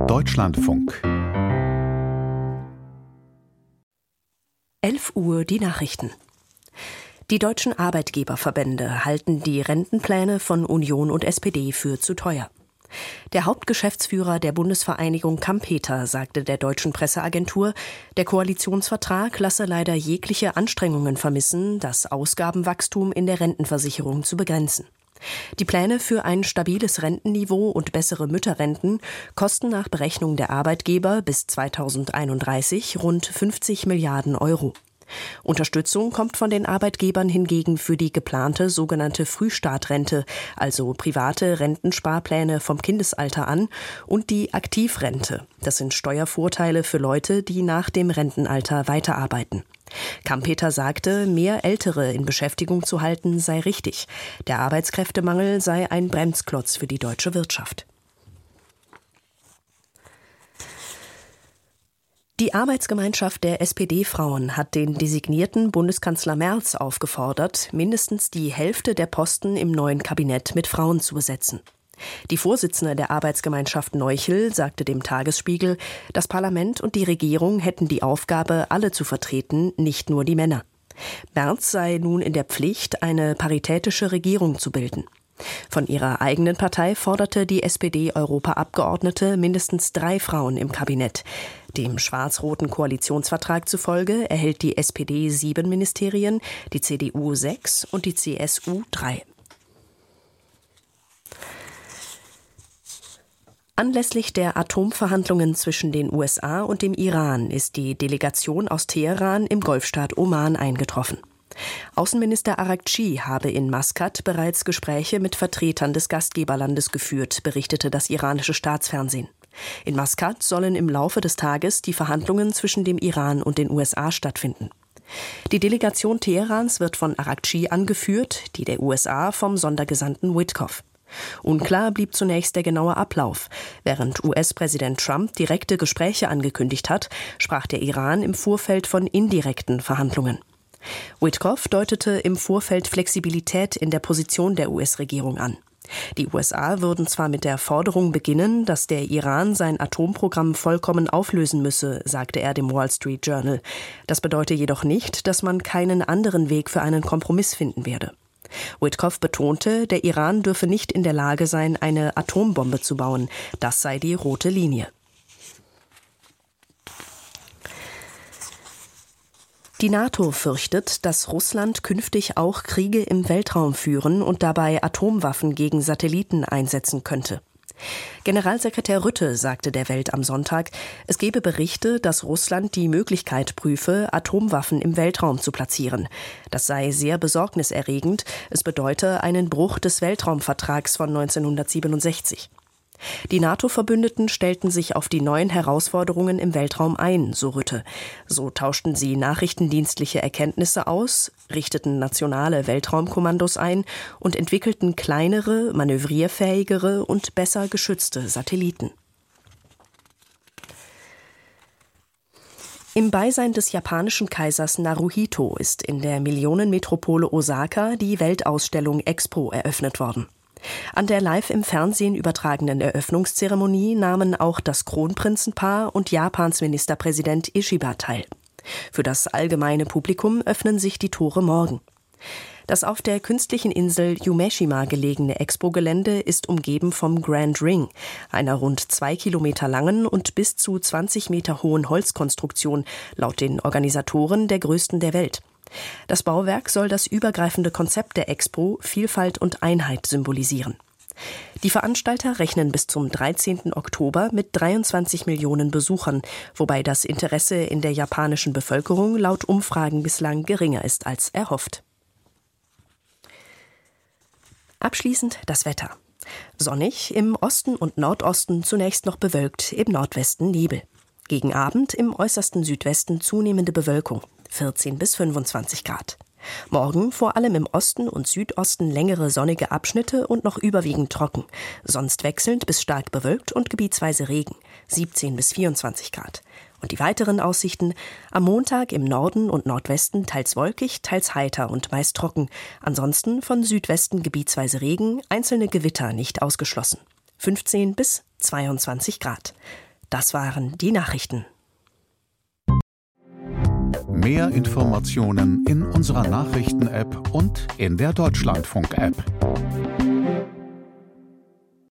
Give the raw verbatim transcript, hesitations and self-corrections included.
Deutschlandfunk. elf Uhr die Nachrichten. Die deutschen Arbeitgeberverbände halten die Rentenpläne von Union und S P D für zu teuer. Der Hauptgeschäftsführer der Bundesvereinigung Kampeter sagte der deutschen Presseagentur, der Koalitionsvertrag lasse leider jegliche Anstrengungen vermissen, das Ausgabenwachstum in der Rentenversicherung zu begrenzen. Die Pläne für ein stabiles Rentenniveau und bessere Mütterrenten kosten nach Berechnung der Arbeitgeber bis zweitausendeinunddreißig rund fünfzig Milliarden Euro. Unterstützung kommt von den Arbeitgebern hingegen für die geplante sogenannte Frühstartrente, also private Rentensparpläne vom Kindesalter an, und die Aktivrente. Das sind Steuervorteile für Leute, die nach dem Rentenalter weiterarbeiten. Kampeter sagte, mehr Ältere in Beschäftigung zu halten sei richtig. Der Arbeitskräftemangel sei ein Bremsklotz für die deutsche Wirtschaft. Die Arbeitsgemeinschaft der S P D-Frauen hat den designierten Bundeskanzler Merz aufgefordert, mindestens die Hälfte der Posten im neuen Kabinett mit Frauen zu besetzen. Die Vorsitzende der Arbeitsgemeinschaft Neuchel sagte dem Tagesspiegel, das Parlament und die Regierung hätten die Aufgabe, alle zu vertreten, nicht nur die Männer. Merz sei nun in der Pflicht, eine paritätische Regierung zu bilden. Von ihrer eigenen Partei forderte die S P D-Europaabgeordnete mindestens drei Frauen im Kabinett. Dem schwarz-roten Koalitionsvertrag zufolge erhält die S P D sieben Ministerien, die C D U sechs und die C S U drei. Anlässlich der Atomverhandlungen zwischen den U S A und dem Iran ist die Delegation aus Teheran im Golfstaat Oman eingetroffen. Außenminister Araghchi habe in Maskat bereits Gespräche mit Vertretern des Gastgeberlandes geführt, berichtete das iranische Staatsfernsehen. In Maskat sollen im Laufe des Tages die Verhandlungen zwischen dem Iran und den U S A stattfinden. Die Delegation Teherans wird von Araghchi angeführt, die der U S A vom Sondergesandten Witkoff. Unklar blieb zunächst der genaue Ablauf. Während U S-Präsident Trump direkte Gespräche angekündigt hat, sprach der Iran im Vorfeld von indirekten Verhandlungen. Witkoff deutete im Vorfeld Flexibilität in der Position der U S-Regierung an. Die U S A würden zwar mit der Forderung beginnen, dass der Iran sein Atomprogramm vollkommen auflösen müsse, sagte er dem Wall Street Journal. Das bedeute jedoch nicht, dass man keinen anderen Weg für einen Kompromiss finden werde. Witkoff betonte, der Iran dürfe nicht in der Lage sein, eine Atombombe zu bauen. Das sei die rote Linie. Die NATO fürchtet, dass Russland künftig auch Kriege im Weltraum führen und dabei Atomwaffen gegen Satelliten einsetzen könnte. Generalsekretär Rutte sagte der Welt am Sonntag, es gebe Berichte, dass Russland die Möglichkeit prüfe, Atomwaffen im Weltraum zu platzieren. Das sei sehr besorgniserregend, es bedeute einen Bruch des Weltraumvertrags von neunzehnhundertsiebenundsechzig. Die NATO-Verbündeten stellten sich auf die neuen Herausforderungen im Weltraum ein, so Rutte. So tauschten sie nachrichtendienstliche Erkenntnisse aus, richteten nationale Weltraumkommandos ein und entwickelten kleinere, manövrierfähigere und besser geschützte Satelliten. Im Beisein des japanischen Kaisers Naruhito ist in der Millionenmetropole Osaka die Weltausstellung Expo eröffnet worden. An der live im Fernsehen übertragenen Eröffnungszeremonie nahmen auch das Kronprinzenpaar und Japans Ministerpräsident Ishiba teil. Für das allgemeine Publikum öffnen sich die Tore morgen. Das auf der künstlichen Insel Yumeshima gelegene Expo-Gelände ist umgeben vom Grand Ring, einer rund zwei Kilometer langen und bis zu zwanzig Meter hohen Holzkonstruktion, laut den Organisatoren der größten der Welt. Das Bauwerk soll das übergreifende Konzept der Expo Vielfalt und Einheit symbolisieren. Die Veranstalter rechnen bis zum dreizehnten Oktober mit dreiundzwanzig Millionen Besuchern, wobei das Interesse in der japanischen Bevölkerung laut Umfragen bislang geringer ist als erhofft. Abschließend das Wetter. Sonnig, im Osten und Nordosten zunächst noch bewölkt, im Nordwesten Nebel. Gegen Abend im äußersten Südwesten zunehmende Bewölkung, vierzehn bis fünfundzwanzig Grad. Morgen vor allem im Osten und Südosten längere sonnige Abschnitte und noch überwiegend trocken. Sonst wechselnd bis stark bewölkt und gebietsweise Regen, siebzehn bis vierundzwanzig Grad. Und die weiteren Aussichten: am Montag im Norden und Nordwesten teils wolkig, teils heiter und meist trocken. Ansonsten von Südwesten gebietsweise Regen, einzelne Gewitter nicht ausgeschlossen. fünfzehn bis zweiundzwanzig Grad. Das waren die Nachrichten. Mehr Informationen in unserer Nachrichten-App und in der Deutschlandfunk-App.